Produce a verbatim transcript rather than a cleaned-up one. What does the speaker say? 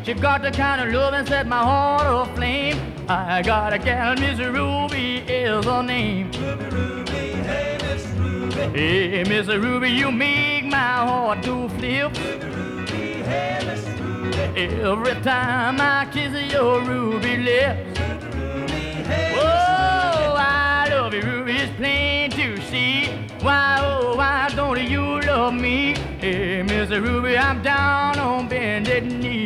She got the kind of love and set my heart aflame. I got a gal, Miss Ruby is her name. Ruby, Ruby, hey, Miss Ruby. Hey, Miss Ruby, you make my heart do flip. Ruby, Ruby, hey, Miss Ruby. Every time I kiss your ruby lips. Ruby, Ruby, hey, Oh, I love you, Ruby, it's plain to see. Why, oh, why don't you love me? Hey, Miss Ruby, I'm down on bended knee.